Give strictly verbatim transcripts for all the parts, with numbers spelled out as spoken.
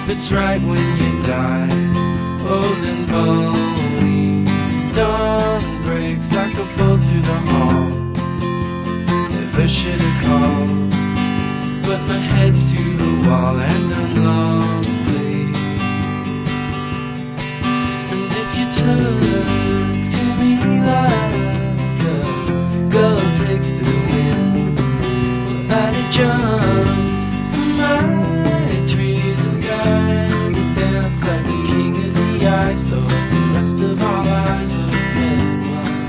It's right when you die, old and bony. Dawn breaks like a bolt through the hall. Never should have called, but my head's to the wall and I'm lonely. And if you took to me like a girl takes to the wind, well, I'd have jumped from my trees and died and danced like the king of the ice, so as the rest of our lives would have been one.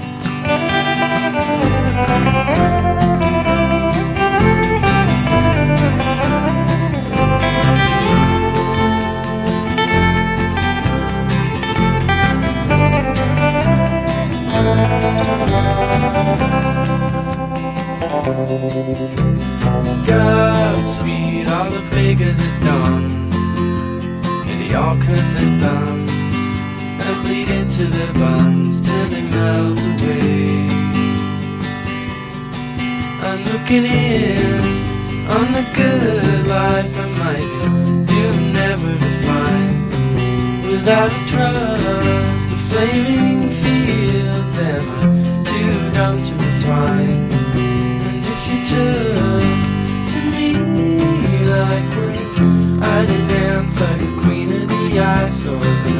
Godspeed, all the beggars at dawn. May they all cut their thumbs and bleed into their buns till they melt away. I'm looking in on the good life I might do never to find. Without a trust, the flaming fields am I too dumb to refine. And if you took to me like one, I'd dance like a queen of the ice, so as